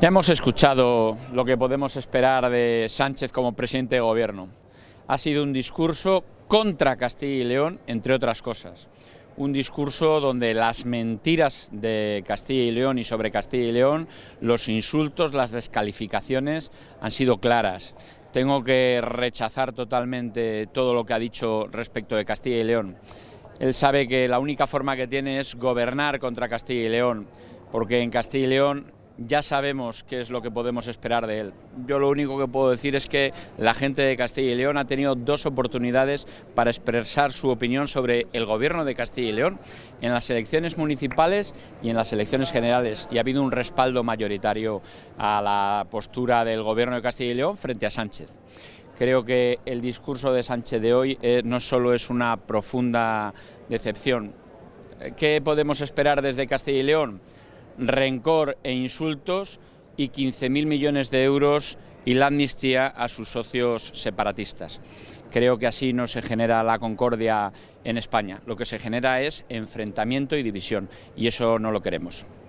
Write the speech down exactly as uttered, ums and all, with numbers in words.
Ya hemos escuchado lo que podemos esperar de Sánchez como presidente de gobierno. Ha sido un discurso contra Castilla y León, entre otras cosas. Un discurso donde las mentiras de Castilla y León y sobre Castilla y León, los insultos, las descalificaciones han sido claras. Tengo que rechazar totalmente todo lo que ha dicho respecto de Castilla y León. Él sabe que la única forma que tiene es gobernar contra Castilla y León, porque en Castilla y León ya sabemos qué es lo que podemos esperar de él. Yo lo único que puedo decir es que la gente de Castilla y León ha tenido dos oportunidades para expresar su opinión sobre el gobierno de Castilla y León en las elecciones municipales y en las elecciones generales, y ha habido un respaldo mayoritario a la postura del gobierno de Castilla y León frente a Sánchez. Creo que el discurso de Sánchez de hoy eh, no solo es una profunda decepción. ¿Qué podemos esperar desde Castilla y León? Rencor e insultos y quince mil millones de euros y la amnistía a sus socios separatistas. Creo que así no se genera la concordia en España. Lo que se genera es enfrentamiento y división, y eso no lo queremos.